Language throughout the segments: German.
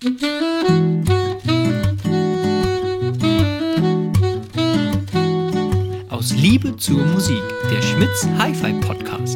Aus Liebe zur Musik, der Schmitz Hi-Fi Podcast.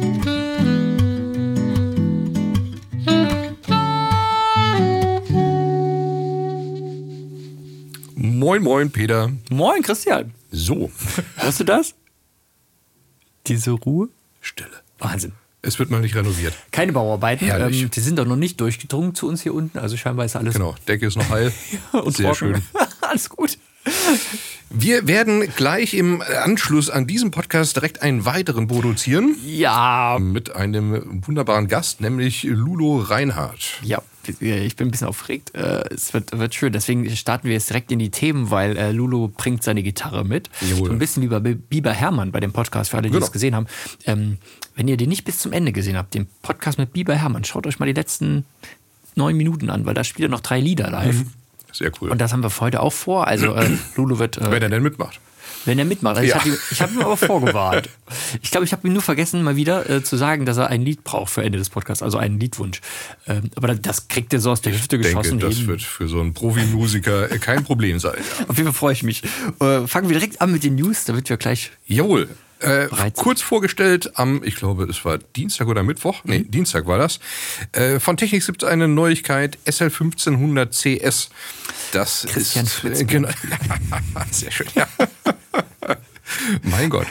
Moin, moin, Peter. Moin, Christian. So. Hörst du das? Diese Ruhe? Stille. Wahnsinn. Es wird noch nicht renoviert. Keine Bauarbeiten. Herrlich. Die sind doch noch nicht durchgedrungen zu uns hier unten. Also scheinbar ist alles Genau, Decke ist noch heil. und Sehr trocken. schön. Alles gut. Wir werden gleich im Anschluss an diesem Podcast direkt einen weiteren produzieren. Ja. Mit einem wunderbaren Gast, nämlich Lulo Reinhardt. Ja, ich bin ein bisschen aufgeregt. Es wird schön. Deswegen starten wir jetzt direkt in die Themen, weil Lulu bringt seine Gitarre mit. Jawohl. So ein bisschen wie bei Biber Hermann bei dem Podcast, für alle, die Genau. es gesehen haben. Wenn ihr den nicht bis zum Ende gesehen habt, den Podcast mit Biber Hermann, schaut euch mal die letzten 9 Minuten an, weil da spielt er noch 3 Lieder live. Sehr cool. Und das haben wir für heute auch vor. Also Lulu wird... wenn er denn mitmacht. Wenn er mitmacht. Also Ja. ich hab ihm aber vorgewarnt. Ich glaube, ich habe ihm nur vergessen, mal wieder zu sagen, dass er ein Lied braucht für Ende des Podcasts, also einen Liedwunsch. Aber das kriegt er so aus der Hüfte Ich denke, geschossen. das eben. wird für so einen Profimusiker kein Problem sein. Ja. Auf jeden Fall freue ich mich. Fangen wir direkt an mit den News, damit wir gleich... Jawohl. Bereit sind. Kurz vorgestellt ich glaube, es war Dienstag oder Mittwoch. Nee, Dienstag war das. Von Technics gibt es eine Neuigkeit, SL1500 CS. Das Christian ist... Schmitz. Genau. Sehr schön, ja. Mein Gott.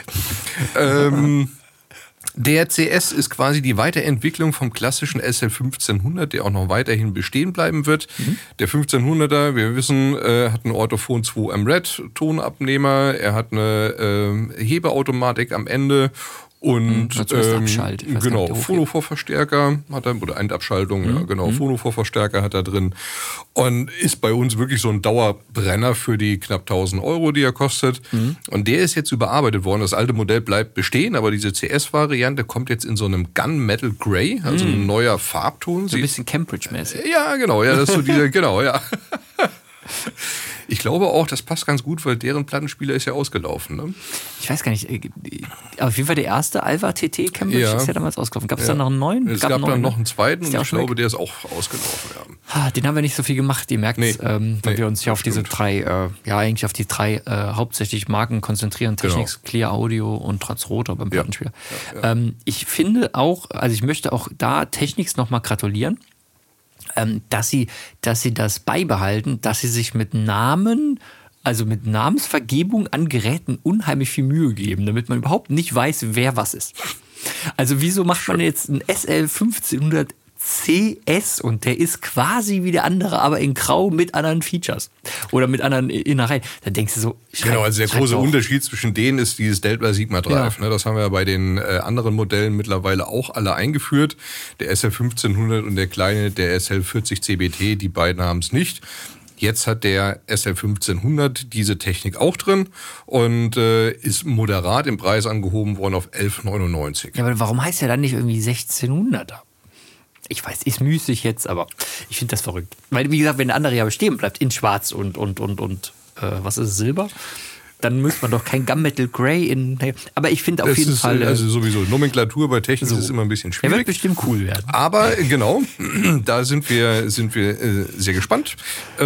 Der CS ist quasi die Weiterentwicklung vom klassischen SL1500, der auch noch weiterhin bestehen bleiben wird. Der 1500er, wir wissen, hat einen Orthophon 2M Red Tonabnehmer, er hat eine Hebeautomatik am Ende und Abschalt. Ich weiß gar genau, nicht, Phonovorverstärker hat er, oder Endabschaltung, ja, genau, Phonovorverstärker hat er drin und ist bei uns wirklich so ein Dauerbrenner für die knapp 1000 Euro, die er kostet. Und der ist jetzt überarbeitet worden. Das alte Modell bleibt bestehen, aber diese CS-Variante kommt jetzt in so einem Gunmetal Grey, also ein neuer Farbton. So ein bisschen Cambridge-mäßig. Ja, genau, ja, das ist so diese, genau, ja. Ich glaube auch, das passt ganz gut, weil deren Plattenspieler ist ja ausgelaufen. Ne? Ich weiß gar nicht. Auf jeden Fall der erste Alva TT Cambridge Ja. ist ja damals ausgelaufen. Gab es dann noch einen neuen? Es gab dann noch einen zweiten Ist und der ich auch schon glaube, weg? der ist auch ausgelaufen. Ja. Den haben wir nicht so viel gemacht, ihr merkt es, Nee. weil Nee, wir uns ja auf diese stimmt. 3, eigentlich auf die 3 hauptsächlich Marken konzentrieren. Technics, Clear Audio und Transrotor beim Plattenspieler. Ich finde auch, also ich möchte auch da Technics nochmal gratulieren, dass sie das beibehalten, dass sie sich mit Namen, also mit Namensvergebung an Geräten unheimlich viel Mühe geben, damit man überhaupt nicht weiß, wer was ist. Also wieso macht man jetzt einen SL1500 CS und der ist quasi wie der andere, aber in Grau mit anderen Features oder mit anderen Innereien. Dann denkst du so, Genau, also der große doch. Unterschied zwischen denen ist dieses Delta Sigma Drive. Ja. Ne, das haben wir bei den anderen Modellen mittlerweile auch alle eingeführt. Der SL1500 und der kleine, der SL40 CBT, die beiden haben es nicht. Jetzt hat der SL1500 diese Technik auch drin und ist moderat im Preis angehoben worden auf 11,99. Ja, aber warum heißt der dann nicht irgendwie 1600er? Ich weiß, ist müßig jetzt, aber ich finde das verrückt. Weil, wie gesagt, wenn der andere ja bestehen bleibt in Schwarz und was ist es, Silber, dann müsste man doch kein Gunmetal Grey in... Aber ich finde auf Das jeden ist Fall... also sowieso Nomenklatur bei Technik so. ist immer ein bisschen der wird schwierig. bestimmt cool werden. Aber genau, da sind wir sehr gespannt.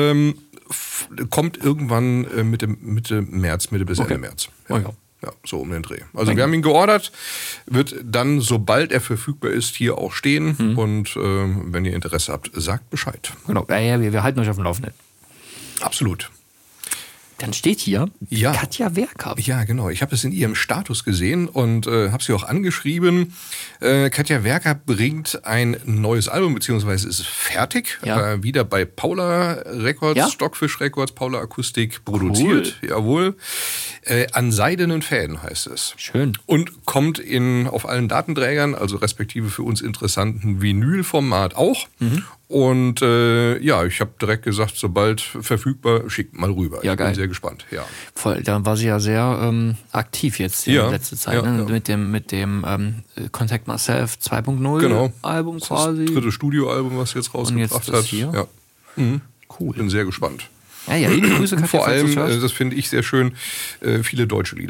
Kommt irgendwann Mitte März, Mitte bis Ende März. Oh ja. Ja, so um den Dreh. Also wir haben ihn geordert, wird dann, sobald er verfügbar ist, hier auch stehen. Und wenn ihr Interesse habt, sagt Bescheid. Genau, wir halten euch auf dem Laufenden. Absolut. Dann steht hier Ja. Katja Werker. Ja, genau. Ich habe es in ihrem Status gesehen und habe sie auch angeschrieben. Katja Werker bringt ein neues Album, beziehungsweise ist fertig. Ja. Wieder bei Paula Records, Ja? Stockfish Records, Paula Akustik produziert. Jawohl. An seidenen Fäden heißt es. Schön. Und kommt auf allen Datenträgern, also respektive für uns interessanten Vinylformat auch. Und ich habe direkt gesagt, sobald verfügbar, schickt mal rüber. Ja, ich geil. bin sehr gespannt. Ja. Voll, da war sie ja sehr aktiv jetzt in letzter Zeit, ja, ne? ja. Mit dem Contact Myself 2.0 Genau. Album Das quasi. ist das dritte Studioalbum, was sie jetzt rausgebracht jetzt das hat. hier? Ja. Cool. Bin sehr gespannt. Ja, liebe Grüße, Katja, Vor falls allem, du's hörst. das finde ich sehr schön, viele deutsche Lieder.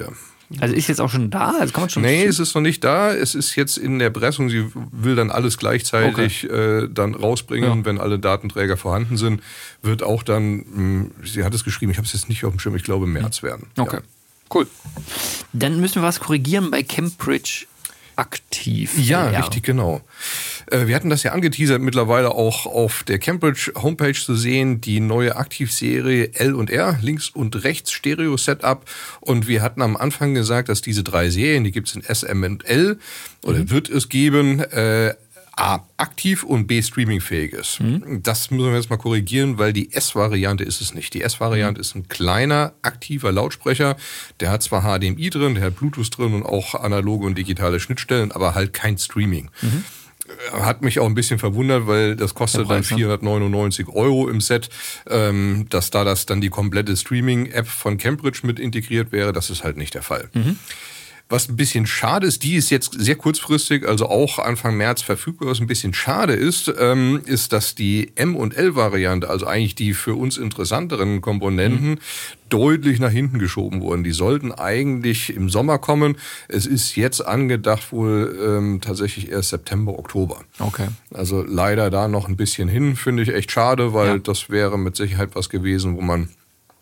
Also ist jetzt auch schon da? Also kann man schon es ist noch nicht da. Es ist jetzt in der Pressung. Sie will dann alles gleichzeitig dann rausbringen, wenn alle Datenträger vorhanden sind. Wird auch dann, sie hat es geschrieben, ich habe es jetzt nicht auf dem Schirm, ich glaube im März werden. Okay, cool. Dann müssen wir was korrigieren bei Cambridge aktiv. Ja, richtig, genau. Wir hatten das ja angeteasert, mittlerweile auch auf der Cambridge Homepage zu sehen, die neue Aktivserie L&R, links und rechts Stereo-Setup. Und wir hatten am Anfang gesagt, dass diese 3 Serien, die gibt es in S, M und L, oder wird es geben, A, aktiv und B, streamingfähig ist. Das müssen wir jetzt mal korrigieren, weil die S-Variante ist es nicht. Die S-Variante ist ein kleiner, aktiver Lautsprecher. Der hat zwar HDMI drin, der hat Bluetooth drin und auch analoge und digitale Schnittstellen, aber halt kein Streaming. Hat mich auch ein bisschen verwundert, weil das kostet dann 499 € im Set, dass da das dann die komplette Streaming-App von Cambridge mit integriert wäre. Das ist halt nicht der Fall. Was ein bisschen schade ist, die ist jetzt sehr kurzfristig, also auch Anfang März verfügbar. Was ein bisschen schade ist, ist, dass die M- und L-Variante, also eigentlich die für uns interessanteren Komponenten, deutlich nach hinten geschoben wurden. Die sollten eigentlich im Sommer kommen. Es ist jetzt angedacht wohl tatsächlich erst September, Oktober. Okay. Also leider da noch ein bisschen hin, finde ich echt schade, weil das wäre mit Sicherheit was gewesen, wo man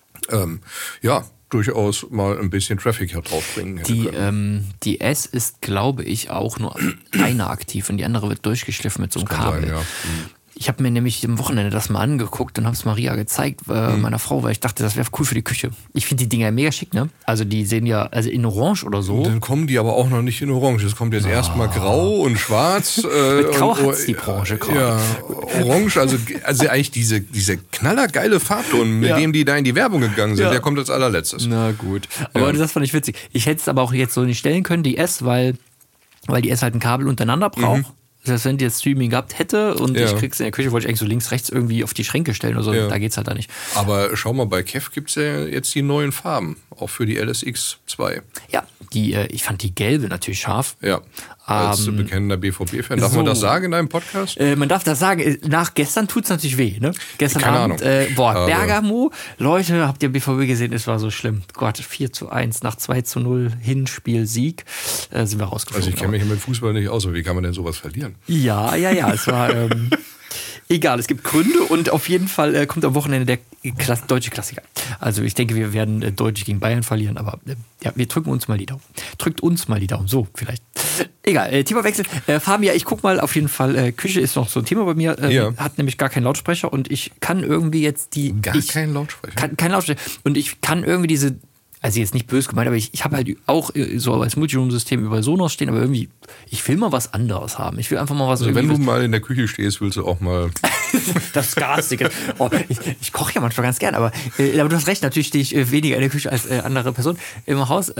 durchaus mal ein bisschen Traffic hier draufbringen hätte können. Die S ist, glaube ich, auch nur eine aktiv und die andere wird durchgeschliffen mit so einem Kabel. Sein, ja. Ich habe mir nämlich am Wochenende das mal angeguckt und habe es Maria gezeigt, meiner Frau, weil ich dachte, das wäre cool für die Küche. Ich finde die Dinger mega schick, ne? Also die sehen ja, also in Orange oder so. Und dann kommen die aber auch noch nicht in Orange. Es kommt jetzt erstmal grau und schwarz. Mit grau hat's die Branche grau. Ja, orange, also eigentlich diese knallergeile Farbton, mit dem die da in die Werbung gegangen sind, der kommt als allerletztes. Na gut. Aber das fand ich witzig. Ich hätte es aber auch jetzt so nicht stellen können, die S, weil die S halt ein Kabel untereinander braucht. Das heißt, wenn die jetzt Streaming gehabt hätte und ich krieg's in der Küche, wollte ich eigentlich so links, rechts irgendwie auf die Schränke stellen oder so, da geht's halt da nicht. Aber schau mal, bei Kev gibt's ja jetzt die neuen Farben, auch für die LSX 2. Ja, ich fand die gelbe natürlich scharf. Ja, als bekennender BVB-Fan. Darf man das sagen in deinem Podcast? Man darf das sagen. Nach gestern tut's natürlich weh, ne? Gestern Keine Abend, Bergamo. Leute, habt ihr BVB gesehen? Es war so schlimm. Gott, 4:1 nach 2:0 Hinspiel-Sieg sind wir rausgeflogen. Also ich kenne mich mit Fußball nicht aus, aber wie kann man denn sowas verlieren? Ja. Es war egal, es gibt Gründe und auf jeden Fall kommt am Wochenende der deutsche Klassiker. Also ich denke, wir werden deutlich gegen Bayern verlieren, aber wir drücken uns mal die Daumen. Drückt uns mal die Daumen, so vielleicht. Egal, Themawechsel. Fabian, ich guck mal auf jeden Fall, Küche ist noch so ein Thema bei mir, hat nämlich gar keinen Lautsprecher und ich kann irgendwie jetzt keinen Lautsprecher? Kein Lautsprecher. Und ich kann irgendwie diese, also jetzt nicht böse gemeint, aber ich habe halt auch so als Multiroom-System über Sonos stehen, aber irgendwie, ich will mal was anderes haben. Ich will einfach mal was... Also wenn du mal in der Küche stehst, willst du auch mal... Das Garstige. Ich koche ja manchmal ganz gern, aber du hast recht, natürlich stehe ich weniger in der Küche als andere Personen im Haus.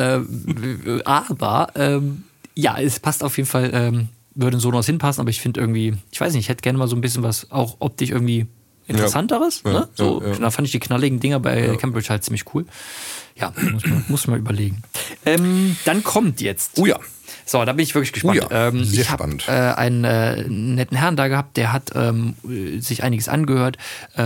Aber es passt auf jeden Fall, würde in Sonos hinpassen, aber ich finde irgendwie, ich weiß nicht, ich hätte gerne mal so ein bisschen was, auch optisch irgendwie Interessanteres. Ne? Da fand ich die knalligen Dinger bei Cambridge halt ziemlich cool. Ja, muss man überlegen. Dann kommt jetzt. Oh ja. So, da bin ich wirklich gespannt. Sehr ich habe spannend. einen netten Herrn da gehabt, der hat sich einiges angehört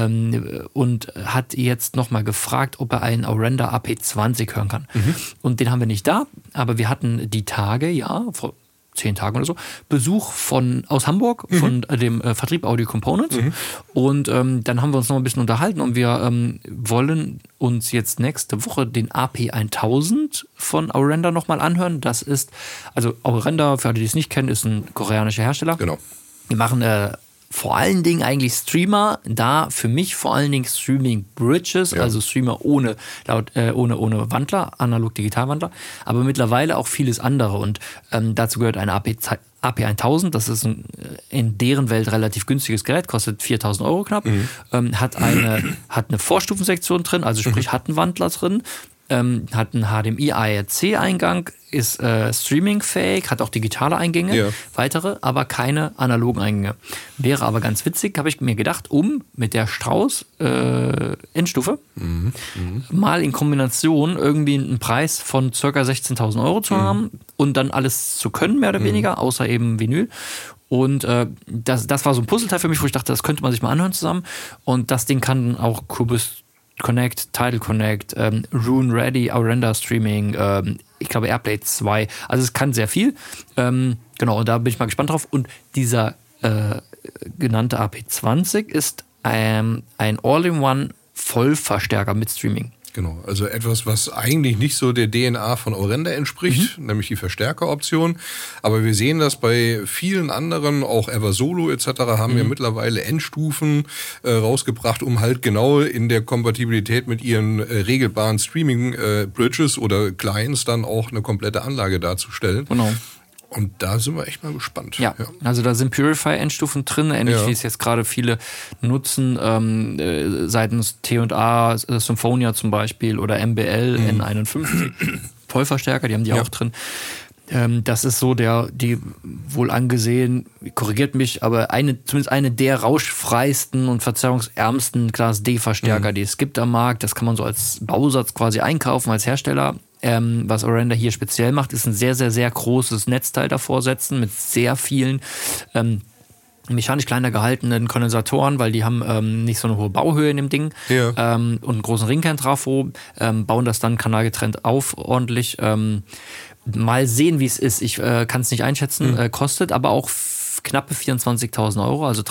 und hat jetzt nochmal gefragt, ob er einen Aurenda AP20 hören kann. Und den haben wir nicht da, aber wir hatten die Tage, vor 10 Tagen oder so, Besuch aus Hamburg von dem Vertrieb Audio Components. Und dann haben wir uns noch ein bisschen unterhalten und wir wollen uns jetzt nächste Woche den AP1000 von Aurenda nochmal anhören. Das ist, also Aurenda, für alle, die es nicht kennen, ist ein koreanischer Hersteller. Genau. Die machen vor allen Dingen eigentlich Streamer, da für mich vor allen Dingen Streaming-Bridges, also Streamer ohne Wandler, Analog-Digital-Wandler, aber mittlerweile auch vieles andere und dazu gehört ein AP1000, das ist in deren Welt relativ günstiges Gerät, kostet 4.000 € knapp, hat eine Vorstufensektion drin, also sprich hat einen Wandler drin, hat einen HDMI-ARC-Eingang, ist streamingfähig, hat auch digitale Eingänge, weitere, aber keine analogen Eingänge. Wäre aber ganz witzig, habe ich mir gedacht, mit der Strauß Endstufe mal in Kombination irgendwie einen Preis von ca. 16.000 € zu haben und dann alles zu können, mehr oder weniger, außer eben Vinyl. Und das war so ein Puzzleteil für mich, wo ich dachte, das könnte man sich mal anhören zusammen. Und das Ding kann auch Cubus Connect, Tidal Connect, Rune Ready, Aurenda Streaming, ich glaube Airplay 2. Also es kann sehr viel. Genau, und da bin ich mal gespannt drauf. Und dieser genannte AP20 ist ein All-in-One Vollverstärker mit Streaming. Genau, also etwas, was eigentlich nicht so der DNA von Orenda entspricht, nämlich die Verstärkeroption. Aber wir sehen das bei vielen anderen, auch Eversolo etc. haben ja mittlerweile Endstufen rausgebracht, um halt genau in der Kompatibilität mit ihren regelbaren Streaming-Bridges oder Clients dann auch eine komplette Anlage darzustellen. Genau. Und da sind wir echt mal gespannt. Ja, also da sind Purifier-Endstufen drin, ähnlich wie es jetzt gerade viele nutzen, seitens T&A, Symphonia zum Beispiel oder MBL N51, Vollverstärker, die haben die auch drin. Das ist so die wohl angesehen, korrigiert mich, aber zumindest eine der rauschfreisten und verzerrungsärmsten Class D-Verstärker, die es gibt am Markt. Das kann man so als Bausatz quasi einkaufen als Hersteller. Was Orenda hier speziell macht, ist ein sehr, sehr, sehr großes Netzteil davor setzen mit sehr vielen mechanisch kleiner gehaltenen Kondensatoren, weil die haben nicht so eine hohe Bauhöhe in dem Ding und einen großen Ringkern-Trafo, bauen das dann kanalgetrennt auf ordentlich. Mal sehen, wie es ist. Ich kann es nicht einschätzen. Kostet aber auch knappe 24.000 Euro, also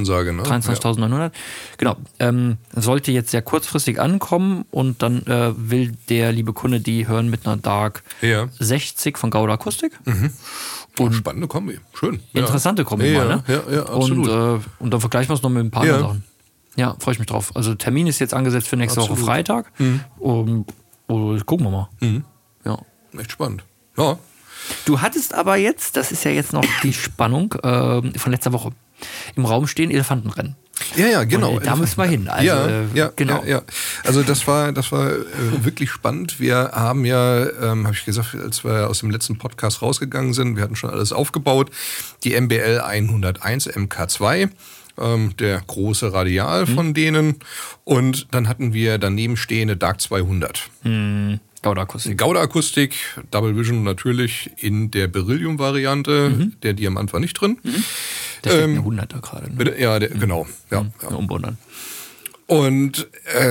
23.900. Genau. Sollte jetzt sehr kurzfristig ankommen und dann will der liebe Kunde die hören mit einer Dark 60 von Gauda Akustik. Und spannende Kombi. Schön. Interessante Kombi mal, ne? Ja, absolut. Und dann vergleichen wir es noch mit ein paar anderen Sachen. Ja, freue ich mich drauf. Also Termin ist jetzt angesetzt für nächste Woche Freitag. Und gucken wir mal. Ja. Echt spannend. Ja. Du hattest aber jetzt, das ist ja jetzt noch die Spannung von letzter Woche, im Raum stehen Elefantenrennen. Ja, genau. Und da müssen wir hin. Also, genau. Ja. Also das war wirklich spannend. Wir haben habe ich gesagt, als wir aus dem letzten Podcast rausgegangen sind, wir hatten schon alles aufgebaut, die MBL 101 MK2. Der große Radial von denen. Und dann hatten wir daneben stehende Dark 200. Gauda Akustik. Gauda Akustik, Double Vision natürlich in der Beryllium-Variante. Der Diamant war nicht drin. Da steht eine 100er gerade. Ne? Ja, genau. Ja. Umbau dann. Und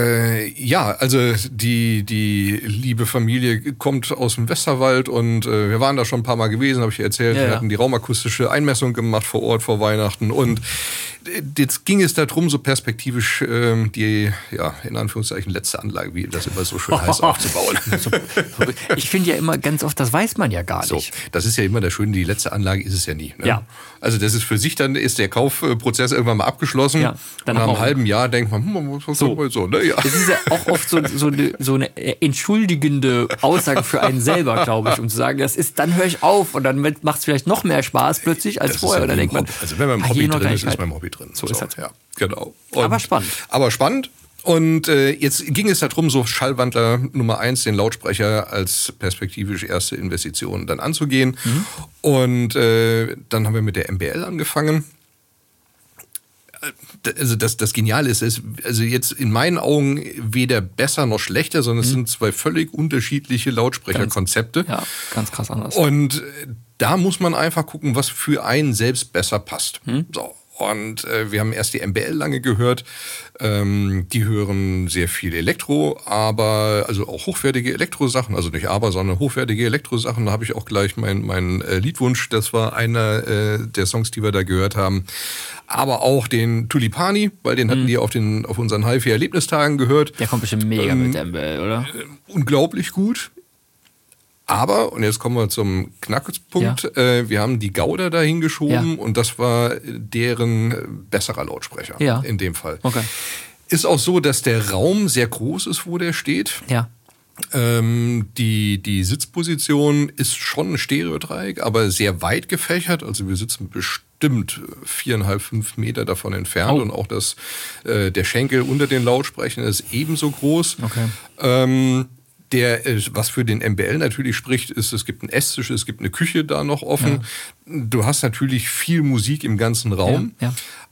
also die liebe Familie kommt aus dem Westerwald und wir waren da schon ein paar Mal gewesen, habe ich erzählt. Wir hatten die raumakustische Einmessung gemacht vor Ort vor Weihnachten und jetzt ging es darum, so perspektivisch die, in Anführungszeichen, letzte Anlage, wie das immer so schön heißt, aufzubauen. Ich finde ja immer ganz oft, das weiß man ja gar nicht. So, das ist ja immer das Schöne, die letzte Anlage ist es ja nie. Ne? Ja. Also das ist für sich, dann ist der Kaufprozess irgendwann mal abgeschlossen. Ja, dann nach einem halben Jahr denkt man, was so, ne? Ja. Das ist ja auch oft so eine entschuldigende Aussage für einen selber, glaube ich, um zu sagen, dann höre ich auf und dann macht es vielleicht noch mehr Spaß plötzlich als vorher. Ja, dann denkt man, also wenn man im Hobby drin ist man im Hobby drin. So ist das. Ja, genau. Aber spannend. Und jetzt ging es darum, so Schallwandler Nummer 1, den Lautsprecher als perspektivisch erste Investition dann anzugehen. Und dann haben wir mit der MBL angefangen. Also das Geniale ist, also jetzt in meinen Augen weder besser noch schlechter, sondern es sind zwei völlig unterschiedliche Lautsprecherkonzepte. Ganz krass anders. Und da muss man einfach gucken, was für einen selbst besser passt. So. Und wir haben erst die MBL lange gehört. Die hören sehr viel Elektro, also auch hochwertige Elektrosachen. Also nicht sondern hochwertige Elektrosachen. Da habe ich auch gleich meinen Liedwunsch. Das war einer der Songs, die wir da gehört haben. Aber auch den Tulipani, weil den hatten die auf unseren HiFi-Erlebnistagen gehört. Der kommt bestimmt mega mit der MBL, oder? Unglaublich gut. Aber, und jetzt kommen wir zum Knackpunkt, wir haben die Gauda da hingeschoben und das war deren besserer Lautsprecher in dem Fall. Okay. Ist auch so, dass der Raum sehr groß ist, wo der steht. Ja. Die Sitzposition ist schon ein Stereodreieck, aber sehr weit gefächert. Also wir sitzen bestimmt 4,5, 5 Meter davon entfernt und auch der Schenkel unter den Lautsprechern ist ebenso groß. Okay. Was für den MBL natürlich spricht, ist, es gibt einen Esstisch, es gibt eine Küche da noch offen. Ja. Du hast natürlich viel Musik im ganzen Raum. Ja.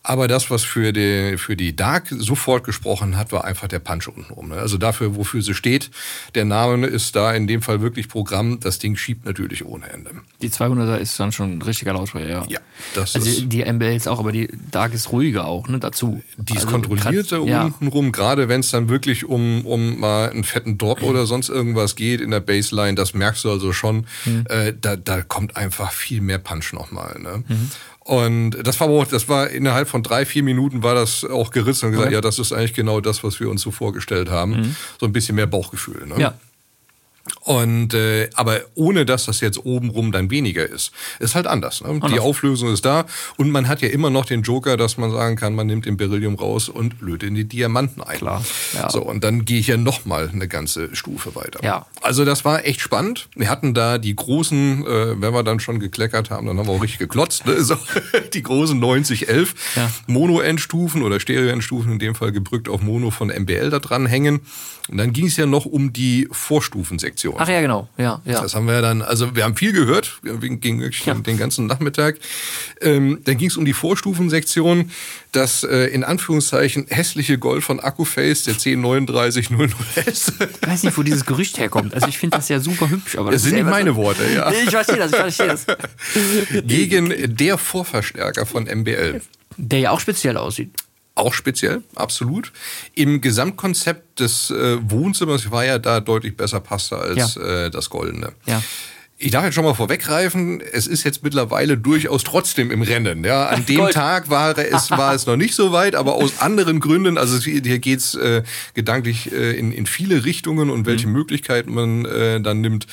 Aber das, was für die Dark sofort gesprochen hat, war einfach der Punch untenrum. Ne? Also dafür, wofür sie steht. Der Name ist da in dem Fall wirklich Programm. Das Ding schiebt natürlich ohne Ende. Die 200er ist dann schon ein richtiger Lautsprecher, ja. Ja, das also ist... Die MBL ist auch, aber die Dark ist ruhiger auch, ne, dazu. Die ist kontrollierter untenrum, gerade wenn es dann wirklich um mal einen fetten Drop oder sonst irgendwas geht in der Bassline, das merkst du also schon. Da kommt einfach viel mehr Punch nochmal. Ne? Und das war innerhalb von 3-4 Minuten war das auch gerissen und gesagt, ja, das ist eigentlich genau das, was wir uns so vorgestellt haben. So ein bisschen mehr Bauchgefühl. Ne? Ja. Und aber ohne dass das jetzt obenrum dann weniger ist halt anders. Ne? Die Auflösung ist da und man hat ja immer noch den Joker, dass man sagen kann, man nimmt den Beryllium raus und lötet in die Diamanten ein. Klar. Ja. So, und dann gehe ich ja noch mal eine ganze Stufe weiter. Ja. Also das war echt spannend. Wir hatten da die großen, wenn wir dann schon gekleckert haben, dann haben wir auch richtig geklotzt. Ne? So, die großen 9011 Mono-Endstufen oder Stereo-Endstufen, in dem Fall gebrückt auf Mono von MBL da dran hängen. Und dann ging es ja noch um die Vorstufensektion. Ach ja, genau. Ja. Das haben wir ja dann, also wir haben viel gehört, ging wirklich den ganzen Nachmittag. Dann ging es um die Vorstufensektion, das in Anführungszeichen hässliche Gold von Accuphase, der 103900S. Ich weiß nicht, wo dieses Gerücht herkommt. Also ich finde das ja super hübsch. Aber das sind nicht meine Worte, ja. Ich verstehe das. Gegen der Vorverstärker von MBL. Der ja auch speziell aussieht. Auch speziell, absolut. Im Gesamtkonzept des Wohnzimmers war ja da deutlich besser passte als das Goldene. Ja. Ich darf jetzt schon mal vorweggreifen, es ist jetzt mittlerweile durchaus trotzdem im Rennen. Ja, an dem Tag war es noch nicht so weit, aber aus anderen Gründen, also hier geht's gedanklich in viele Richtungen und welche Möglichkeiten man dann nimmt.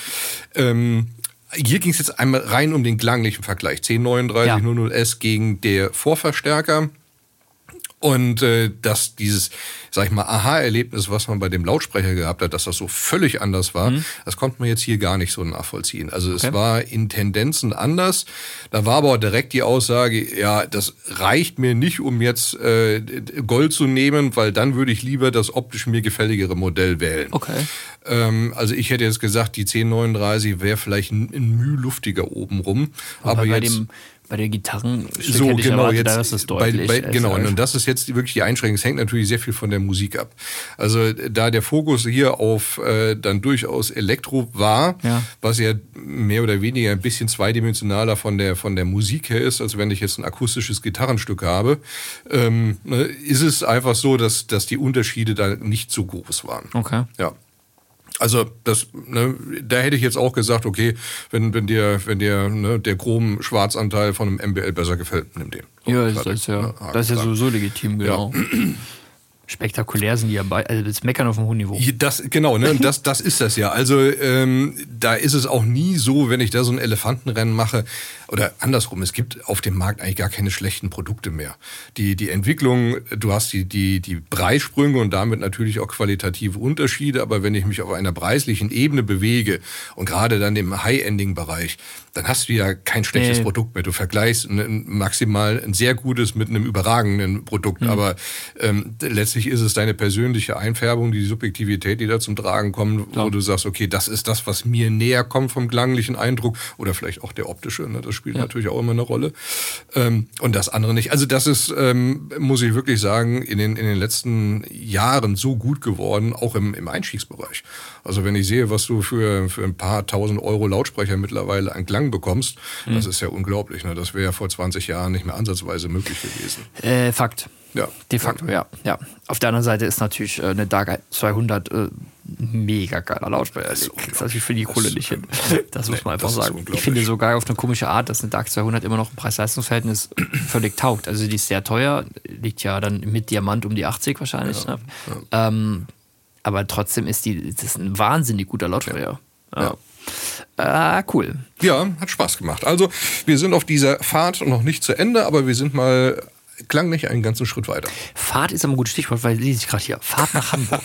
Hier ging es jetzt einmal rein um den klanglichen Vergleich. 103900S gegen der Vorverstärker. Und dass dieses, sag ich mal, Aha-Erlebnis, was man bei dem Lautsprecher gehabt hat, dass das so völlig anders war, das konnte man jetzt hier gar nicht so nachvollziehen. Also es war in Tendenzen anders. Da war aber auch direkt die Aussage, ja, das reicht mir nicht, um jetzt Gold zu nehmen, weil dann würde ich lieber das optisch mir gefälligere Modell wählen. Okay. Also ich hätte jetzt gesagt, die 1039 wäre vielleicht ein Mühe luftiger obenrum. Aber jetzt... Bei der Gitarrenstück so, hätte ich genau, erwartet, jetzt da ist es deutlich. Genau, und das ist jetzt wirklich die Einschränkung. Es hängt natürlich sehr viel von der Musik ab. Also da der Fokus hier auf dann durchaus Elektro war, was ja mehr oder weniger ein bisschen zweidimensionaler von der Musik her ist, als wenn ich jetzt ein akustisches Gitarrenstück habe, ist es einfach so, dass die Unterschiede da nicht so groß waren. Okay. Ja. Also da hätte ich jetzt auch gesagt, okay, wenn dir der Chrom-Schwarzanteil von einem MBL besser gefällt, nimm den. Ja, das ist ja sowieso legitim, genau. Ja. Spektakulär sind die ja also das Meckern auf einem hohen Niveau. Genau, ne? Das ist das ja. Also da ist es auch nie so, wenn ich da so ein Elefantenrennen mache, oder andersrum, es gibt auf dem Markt eigentlich gar keine schlechten Produkte mehr. Die Entwicklung, du hast die Preissprünge und damit natürlich auch qualitative Unterschiede, aber wenn ich mich auf einer preislichen Ebene bewege und gerade dann im High-Ending-Bereich, dann hast du ja kein schlechtes Produkt mehr. Du vergleichst maximal ein sehr gutes mit einem überragenden Produkt, aber letztlich ist es deine persönliche Einfärbung, die Subjektivität, die da zum Tragen kommt, wo du sagst, okay, das ist das, was mir näher kommt vom klanglichen Eindruck oder vielleicht auch der optische, ne? Das spielt natürlich auch immer eine Rolle. Und das andere nicht. Also das ist, muss ich wirklich sagen, in den letzten Jahren so gut geworden, auch im Einstiegsbereich. Also wenn ich sehe, was du für ein paar tausend Euro Lautsprecher mittlerweile an Klang bekommst, das ist ja unglaublich. Ne? Das wäre ja vor 20 Jahren nicht mehr ansatzweise möglich gewesen. Fakt. Ja. De facto, ja. Auf der anderen Seite ist natürlich eine Dark 200 mega geiler Lautsprecher. Das kriegst natürlich für die Kohle nicht hin. Das muss man einfach sagen. Ich finde sogar auf eine komische Art, dass eine Dark 200 immer noch ein Preis-Leistungs-Verhältnis völlig taugt. Also die ist sehr teuer, liegt ja dann mit Diamant um die 80 wahrscheinlich. Ja. Ne? Aber trotzdem ist das ein wahnsinnig guter Lautsprecher. Cool. Ja, hat Spaß gemacht. Also wir sind auf dieser Fahrt noch nicht zu Ende, aber wir sind mal klanglich einen ganzen Schritt weiter. Fahrt ist aber ein gutes Stichwort, weil lese ich gerade hier. Fahrt nach Hamburg.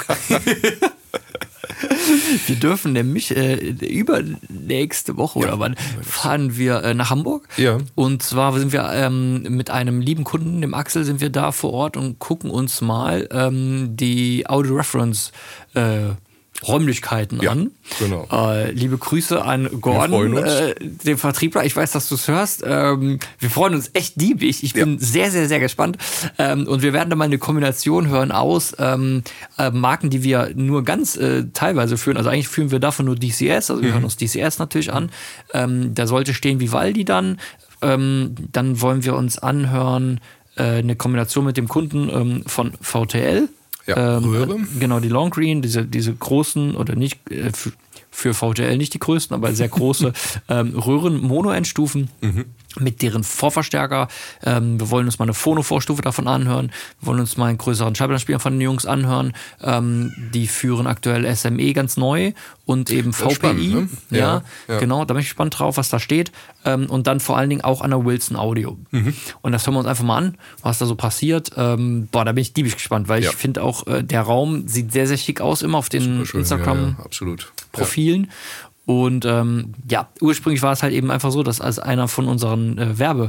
Wir dürfen nämlich übernächste Woche oder wann fahren wir nach Hamburg. Ja. Und zwar sind wir mit einem lieben Kunden, dem Axel, sind wir da vor Ort und gucken uns mal die Audio Reference Räumlichkeiten an. Genau. Liebe Grüße an Gordon, den Vertriebler. Ich weiß, dass du es hörst. Wir freuen uns echt diebig. Ich bin sehr, sehr, sehr gespannt. Und wir werden da mal eine Kombination hören aus Marken, die wir nur ganz teilweise führen. Also eigentlich führen wir davon nur DCS. Also wir hören uns DCS natürlich an. Da sollte stehen Vivaldi dann. Dann wollen wir uns anhören eine Kombination mit dem Kunden von VTL. Ja, Röhre. Genau, die Long Green, diese großen, oder nicht, für VTL nicht die größten, aber sehr große Röhren-Mono-Endstufen. Mit deren Vorverstärker. Wir wollen uns mal eine Phono-Vorstufe davon anhören. Wir wollen uns mal einen größeren Schallplattenspieler von den Jungs anhören. Die führen aktuell SME ganz neu und eben VPI. Spannend, ne? Ja, genau, da bin ich gespannt drauf, was da steht. Und dann vor allen Dingen auch an der Wilson Audio. Und das hören wir uns einfach mal an, was da so passiert. Da bin ich diebisch gespannt, weil ich finde auch, der Raum sieht sehr, sehr schick aus, immer auf den Instagram-Profilen. Und ursprünglich war es halt eben einfach so, dass als einer von unseren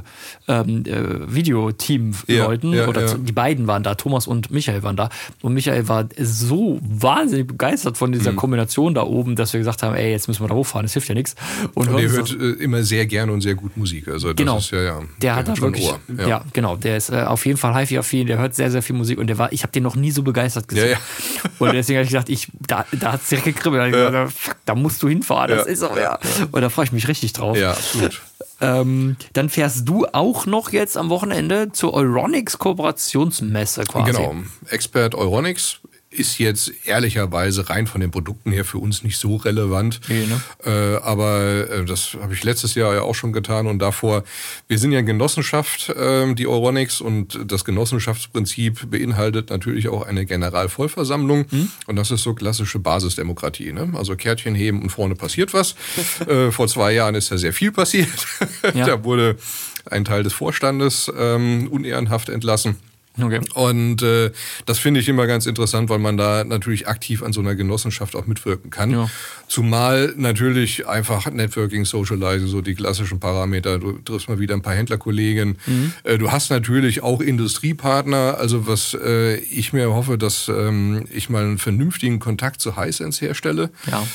Videoteam-Leuten, die beiden waren da, Thomas und Michael waren da. Und Michael war so wahnsinnig begeistert von dieser Kombination da oben, dass wir gesagt haben, ey, jetzt müssen wir da hochfahren, das hilft ja nichts. Und der hört immer sehr gerne und sehr gut Musik. Also das ist der hat da wirklich, genau, der ist auf jeden Fall HiFi-affin, der hört sehr, sehr viel Musik und ich habe den noch nie so begeistert gesehen. Und deswegen habe ich gedacht, da hat es direkt gekribbelt. Da musst du hinfahren. Das ist auch, Und da freue ich mich richtig drauf. Ja, absolut. Dann fährst du auch noch jetzt am Wochenende zur Euronics Kooperationsmesse quasi. Genau. Expert Euronics ist jetzt ehrlicherweise rein von den Produkten her für uns nicht so relevant. Nee, ne? Aber das habe ich letztes Jahr ja auch schon getan und davor, wir sind ja eine Genossenschaft, die Euronics, und das Genossenschaftsprinzip beinhaltet natürlich auch eine Generalvollversammlung und das ist so klassische Basisdemokratie. Ne? Also Kärtchen heben und vorne passiert was. Vor 2 Jahren ist ja sehr viel passiert. Da wurde ein Teil des Vorstandes unehrenhaft entlassen. Okay. Und das finde ich immer ganz interessant, weil man da natürlich aktiv an so einer Genossenschaft auch mitwirken kann. Ja. Zumal natürlich einfach Networking, Socializing, so die klassischen Parameter. Du triffst mal wieder ein paar Händlerkollegen. Du hast natürlich auch Industriepartner. Also was ich mir hoffe, dass ich mal einen vernünftigen Kontakt zu Hisense herstelle.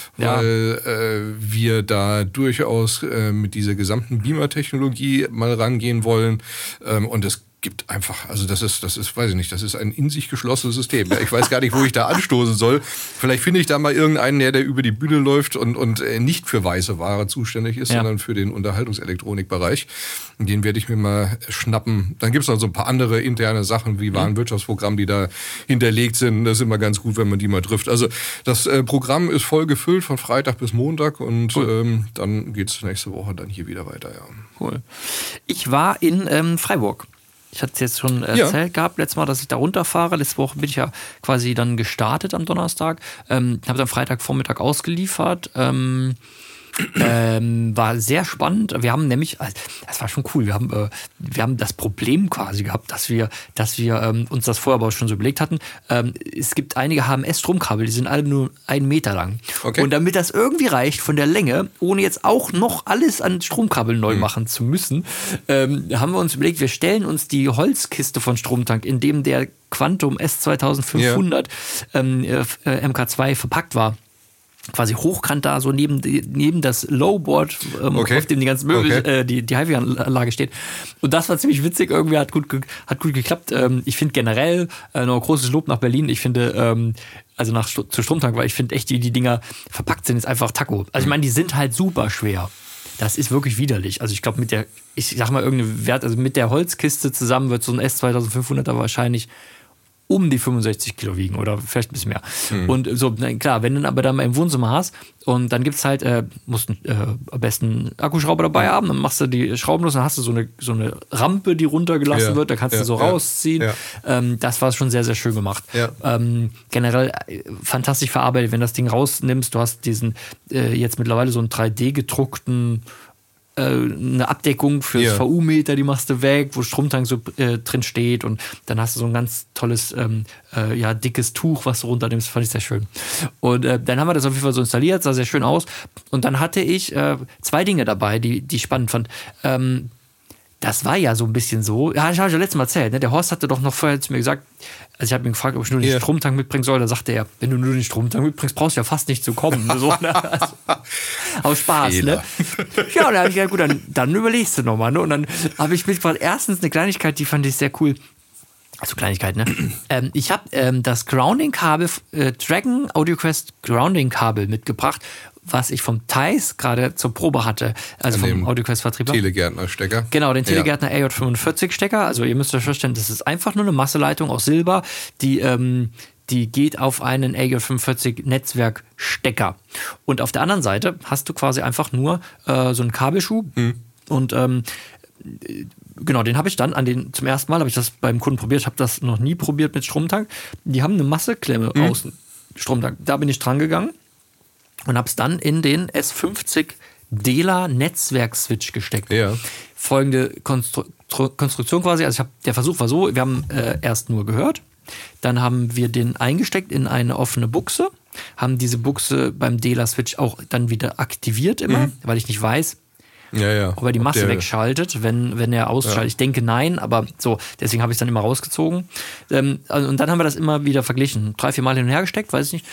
Weil wir da durchaus mit dieser gesamten Beamer-Technologie mal rangehen wollen. Und es gibt einfach, also das ist, weiß ich nicht, das ist ein in sich geschlossenes System. Ich weiß gar nicht, wo ich da anstoßen soll. Vielleicht finde ich da mal irgendeinen, der über die Bühne läuft und nicht für weiße Ware zuständig ist, sondern für den Unterhaltungselektronikbereich. Den werde ich mir mal schnappen. Dann gibt es noch so ein paar andere interne Sachen wie Warenwirtschaftsprogramm, die da hinterlegt sind. Das ist immer ganz gut, wenn man die mal trifft. Also das Programm ist voll gefüllt von Freitag bis Montag und dann geht es nächste Woche dann hier wieder weiter. Ja. Cool. Ich war in Freiburg. Ich hatte es jetzt schon erzählt gehabt, letztes Mal, dass ich da runterfahre. Letzte Woche bin ich ja quasi dann gestartet am Donnerstag. Habe dann Freitagvormittag ausgeliefert. War sehr spannend. Wir haben nämlich, das war schon cool, wir haben das Problem quasi gehabt, dass wir uns das vorher aber schon so überlegt hatten. Es gibt einige HMS-Stromkabel, die sind alle nur 1 Meter lang. Okay. Und damit das irgendwie reicht von der Länge, ohne jetzt auch noch alles an Stromkabeln neu machen zu müssen, haben wir uns überlegt, wir stellen uns die Holzkiste von Stromtank, in dem der Quantum S2500 MK2 verpackt war, quasi hochkant da, so neben das Lowboard, auf dem die ganzen Möbel, die HiFi-Anlage steht. Und das war ziemlich witzig, irgendwie hat gut geklappt. Ich finde generell, noch großes Lob nach Berlin, ich finde, zu Stromtank, weil ich finde echt, die Dinger verpackt sind, ist einfach Taco. Also ich meine, die sind halt super schwer. Das ist wirklich widerlich. Also ich glaube, mit der Holzkiste zusammen wird so ein S2500er wahrscheinlich um die 65 Kilo wiegen oder vielleicht ein bisschen mehr. Und so, klar, wenn du aber dann mal im Wohnzimmer hast und dann gibt es halt, musst am besten einen Akkuschrauber dabei haben, dann machst du die Schrauben los, dann hast du so eine Rampe, die runtergelassen wird, da kannst du so rausziehen. Das war schon sehr, sehr schön gemacht. Generell fantastisch verarbeitet, wenn du das Ding rausnimmst, du hast diesen jetzt mittlerweile so einen 3D-gedruckten eine Abdeckung fürs VU-Meter, die machst du weg, wo Stromtank so drin steht und dann hast du so ein ganz tolles, dickes Tuch, was du runternimmst, fand ich sehr schön. Und dann haben wir das auf jeden Fall so installiert, sah sehr schön aus und dann hatte ich 2 Dinge dabei, die ich spannend fand. das war ja so ein bisschen so, ja, ich habe ja letztes Mal erzählt, ne? Der Horst hatte doch noch vorher zu mir gesagt, also ich habe ihn gefragt, ob ich nur den Stromtank mitbringen soll, da sagte er, wenn du nur den Stromtank mitbringst, brauchst du ja fast nicht zu kommen. So, ne? Also, aus Spaß, Fehler. Ne? Ja, und dann habe ich gesagt, gut, dann überlegst du nochmal, ne? Und dann habe ich mitgebracht, erstens eine Kleinigkeit, die fand ich sehr cool. Also Kleinigkeit, ne? Ich habe das Grounding-Kabel, Dragon AudioQuest Grounding-Kabel mitgebracht, was ich vom Theis gerade zur Probe hatte, also vom AudioQuest-Vertrieb. Telegärtner-Stecker. Genau, den Telegärtner AJ45-Stecker. Also ihr müsst euch vorstellen, das ist einfach nur eine Masseleitung aus Silber, die geht auf einen AJ45-Netzwerkstecker. Und auf der anderen Seite hast du quasi einfach nur so einen Kabelschuh und genau, den habe ich dann zum ersten Mal, habe ich das beim Kunden probiert, ich habe das noch nie probiert mit Stromtank. Die haben eine Masseklemme außen, Stromtank. Da bin ich dran gegangen und habe es dann in den S50 Dela Netzwerk-Switch gesteckt. Ja. Folgende Konstruktion quasi, also der Versuch war so, wir haben erst nur gehört, dann haben wir den eingesteckt in eine offene Buchse, haben diese Buchse beim Dela-Switch auch dann wieder aktiviert immer, weil ich nicht weiß, ob er die Masse wegschaltet, wenn er ausschaltet. Ja. Ich denke nein, aber so, deswegen habe ich es dann immer rausgezogen. Und dann haben wir das immer wieder verglichen. 3-4 Mal hin und her gesteckt, weiß ich nicht.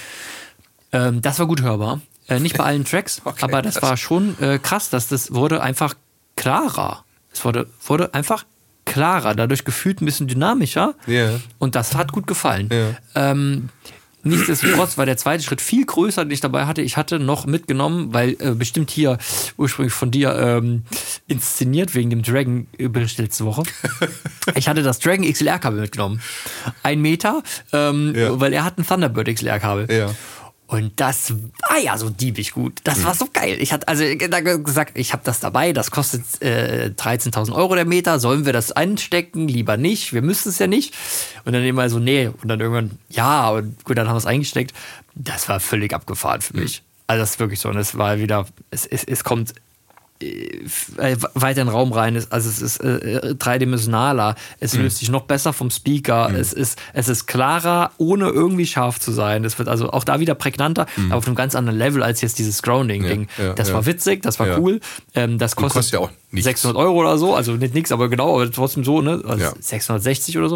Das war gut hörbar. Nicht bei allen Tracks, aber das war schon krass, dass das wurde einfach klarer. Es wurde einfach klarer, dadurch gefühlt ein bisschen dynamischer. Yeah. Und das hat gut gefallen. Yeah. Nichtsdestotrotz war der zweite Schritt viel größer, den ich dabei hatte. Ich hatte noch mitgenommen, weil bestimmt hier ursprünglich von dir inszeniert wegen dem Dragon-Bericht letzte Woche. Ich hatte das Dragon XLR-Kabel mitgenommen. 1 Meter, weil er hat ein Thunderbird XLR-Kabel. Ja. Und das war ja so diebig gut. Das war so geil. Ich hatte gesagt, ich habe das dabei, das kostet 13.000 Euro der Meter. Sollen wir das einstecken? Lieber nicht. Wir müssen es ja nicht. Und dann immer so, nee. Und dann irgendwann, ja, und gut, dann haben wir es eingesteckt. Das war völlig abgefahren für mich. Also das ist wirklich so. Und es war wieder, es kommt weiter in den Raum rein. Also es ist dreidimensionaler. Es löst sich noch besser vom Speaker. Es ist klarer, ohne irgendwie scharf zu sein. Es wird also auch da wieder prägnanter, aber auf einem ganz anderen Level als jetzt dieses Grounding-Ding. Das war witzig, das war cool. Das kostet ja auch 600 Euro oder so. Also nicht nix, aber genau, aber trotzdem so, ne? Also 660 oder so.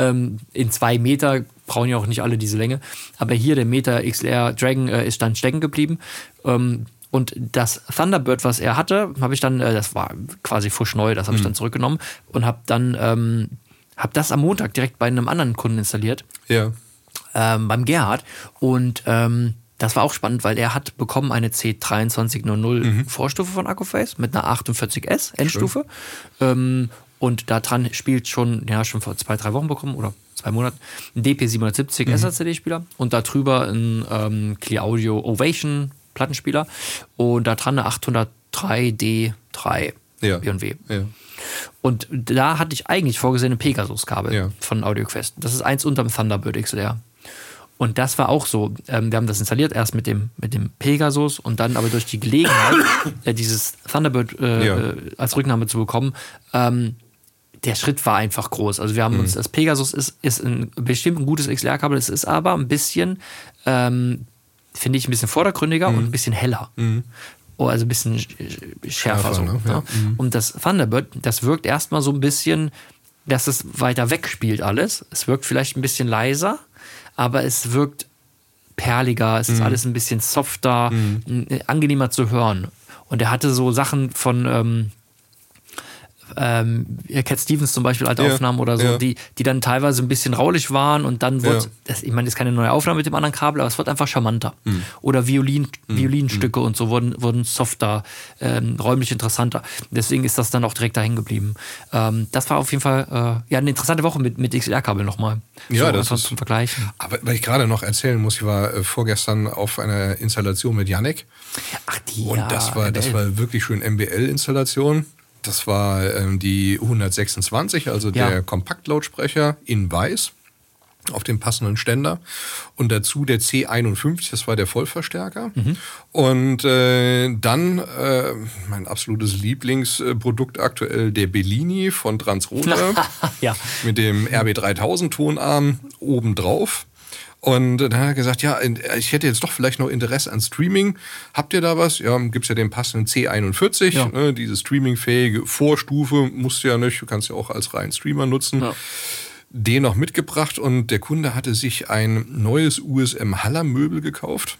In 2 Meter brauchen ja auch nicht alle diese Länge. Aber hier der Meter XLR Dragon ist dann stecken geblieben. Und das Thunderbird, was er hatte, habe ich dann, das war quasi frisch neu, das habe ich dann zurückgenommen und habe dann das am Montag direkt bei einem anderen Kunden installiert. Ja. Beim Gerhard. Und das war auch spannend, weil er hat bekommen eine C2300 Vorstufe von Accuphase mit einer 48S Endstufe. Und da dran spielt schon vor 2-3 Wochen bekommen oder 2 Monaten, ein DP770 SACD-Spieler und da drüber ein Clear Audio Ovation Plattenspieler und da dran eine 803D3 B&W. Ja. Und da hatte ich eigentlich vorgesehen ein Pegasus-Kabel von AudioQuest. Das ist eins unterm Thunderbird XLR. Und das war auch so, wir haben das installiert, erst mit dem Pegasus und dann aber durch die Gelegenheit, dieses Thunderbird als Rücknahme zu bekommen, der Schritt war einfach groß. Also wir haben uns, das Pegasus ist bestimmt ein gutes XLR-Kabel, es ist aber ein bisschen finde ich ein bisschen vordergründiger und ein bisschen heller. Also ein bisschen schärfer. So, ne? Ja. Und das Thunderbird, das wirkt erstmal so ein bisschen, dass es weiter weg spielt alles. Es wirkt vielleicht ein bisschen leiser, aber es wirkt perliger, es ist alles ein bisschen softer, angenehmer zu hören. Und er hatte so Sachen von Cat Stevens zum Beispiel, alte Aufnahmen oder so, die dann teilweise ein bisschen raulich waren und dann wird, ich meine, das ist keine neue Aufnahme mit dem anderen Kabel, aber es wird einfach charmanter. Oder Violinstücke und so wurden softer, räumlich interessanter. Deswegen ist das dann auch direkt da hängen geblieben. Das war auf jeden Fall eine interessante Woche mit XLR-Kabel nochmal. Ja, so, das ist zum Vergleichen. Aber weil ich gerade noch erzählen muss, ich war vorgestern auf einer Installation mit Yannick. Ach, und das war wirklich schön MBL-Installation. Das war die 126, also der Kompaktlautsprecher in weiß. auf dem passenden Ständer und dazu der C51, das war der Vollverstärker. Und dann mein absolutes Lieblingsprodukt aktuell, der Bellini von Transrotor ja. mit dem RB3000 Tonarm obendrauf. Und dann hat er gesagt, ja, ich hätte jetzt doch vielleicht noch Interesse an Streaming. Habt ihr da was? Ja, gibt's ja den passenden C41, ja. Ne, diese streamingfähige Vorstufe, musst du ja nicht, du kannst ja auch als reinen Streamer nutzen. Ja. Den noch mitgebracht und der Kunde hatte sich ein neues USM-Haller-Möbel gekauft.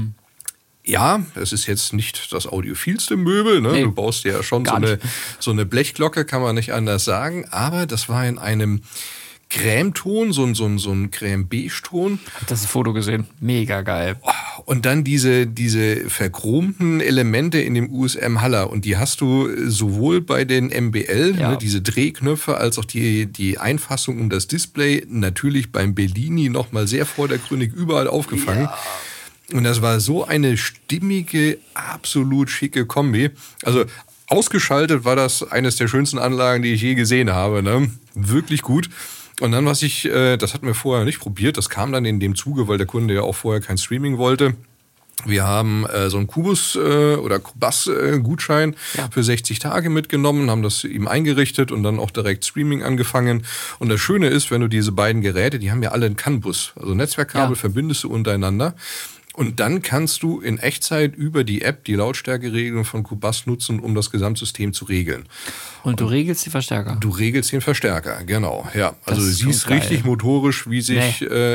Ja, es ist jetzt nicht das audiophilste Möbel. Ne? Nee, du baust ja schon so eine Blechglocke, kann man nicht anders sagen. Aber das war in einem Cremeton, so ein Creme-Beige-Ton. Hab das Foto gesehen. Mega geil. Und dann diese verchromten Elemente in dem USM-Haller. Und die hast du sowohl bei den MBL, ne, diese Drehknöpfe, als auch die Einfassung um das Display, natürlich beim Bellini nochmal sehr vordergründig überall aufgefangen. Ja. Und das war so eine stimmige, absolut schicke Kombi. Also ausgeschaltet war das eines der schönsten Anlagen, die ich je gesehen habe. Ne? Wirklich gut. Und dann, das hatten wir vorher nicht probiert, das kam dann in dem Zuge, weil der Kunde ja auch vorher kein Streaming wollte. Wir haben so einen Kubus oder Kubas-Gutschein für 60 Tage mitgenommen, haben das ihm eingerichtet und dann auch direkt Streaming angefangen. Und das Schöne ist, wenn du diese beiden Geräte, die haben ja alle einen CAN-Bus, also Netzwerkkabel verbindest du untereinander. Und dann kannst du in Echtzeit über die App die Lautstärkeregelung von Kubas nutzen, um das Gesamtsystem zu regeln. Und du regelst die Verstärker? Du regelst den Verstärker, genau. Ja, also du siehst richtig motorisch, wie sich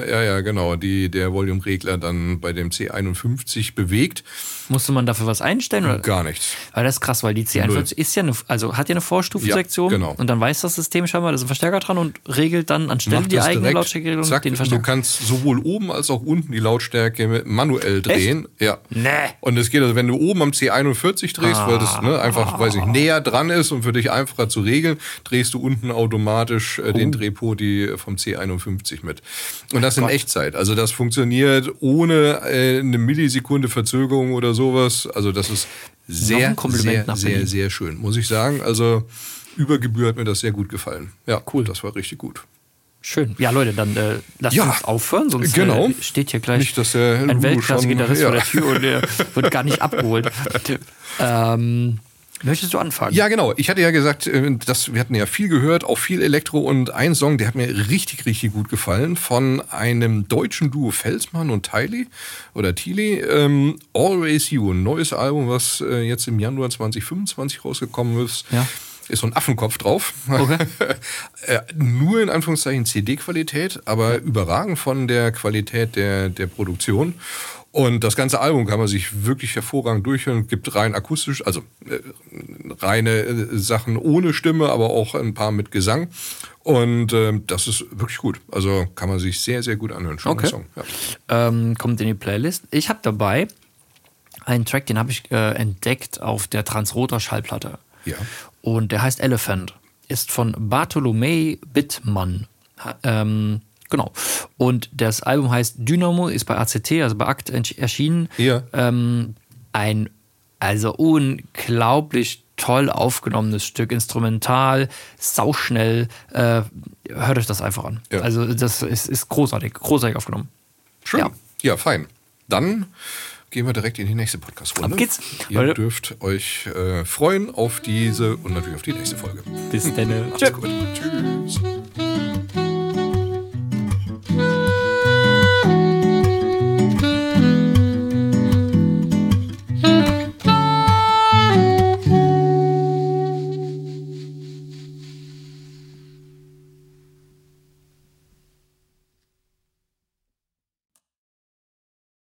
der Volume-Regler dann bei dem C51 bewegt. Musste man dafür was einstellen? Oder? Gar nichts. Weil das ist krass, weil die C51 ist hat ja eine Vorstufensektion. Ja, genau. Und dann weiß das System scheinbar, da ist ein Verstärker dran und regelt dann anstelle die eigene Lautstärkeregelung den Verstärker. Du kannst sowohl oben als auch unten die Lautstärke manuell drehen. Echt? Ja. Nee. Und es geht also, wenn du oben am C41 drehst, weil das einfach, näher dran ist und für dich einfacher zu regeln, drehst du unten automatisch den Drehpoti vom C51 mit. Und das in Echtzeit. Also das funktioniert ohne eine Millisekunde Verzögerung oder sowas. Also das ist sehr schön, muss ich sagen. Also über Gebühr hat mir das sehr gut gefallen. Ja, cool. Das war richtig gut. Schön. Ja, Leute, dann lasst uns aufhören, sonst steht hier gleich nicht, dass der ein Weltklasse-Gitarrist vor der Tür und der wird gar nicht abgeholt. Möchtest du anfangen? Ja, genau. Ich hatte ja gesagt, wir hatten ja viel gehört, auch viel Elektro und ein Song, der hat mir richtig, richtig gut gefallen, von einem deutschen Duo Felsmann und Thiele, Always You, ein neues Album, was jetzt im Januar 2025 rausgekommen ist. Ja. Ist so ein Affenkopf drauf. Okay. Nur in Anführungszeichen CD-Qualität, aber überragend von der Qualität der Produktion. Und das ganze Album kann man sich wirklich hervorragend durchhören. Gibt rein akustisch, also reine Sachen ohne Stimme, aber auch ein paar mit Gesang. Und das ist wirklich gut. Also kann man sich sehr, sehr gut anhören. Schöner Song. Ja. Kommt in die Playlist. Ich habe dabei einen Track, den habe ich entdeckt auf der Transrotor Schallplatte. Ja. Und der heißt Elephant. Ist von Bartolomei Bittmann. Genau. Und das Album heißt Dynamo, ist bei ACT, also bei ACT erschienen. Ja. Ein unglaublich toll aufgenommenes Stück, instrumental, sauschnell. Hört euch das einfach an. Ja. Also das ist großartig aufgenommen. Schön. Ja, fein. Dann gehen wir direkt in die nächste Podcast-Runde. Ab geht's. Ihr dürft euch freuen auf diese und natürlich auf die nächste Folge. Bis dann. Macht's gut. Tschüss.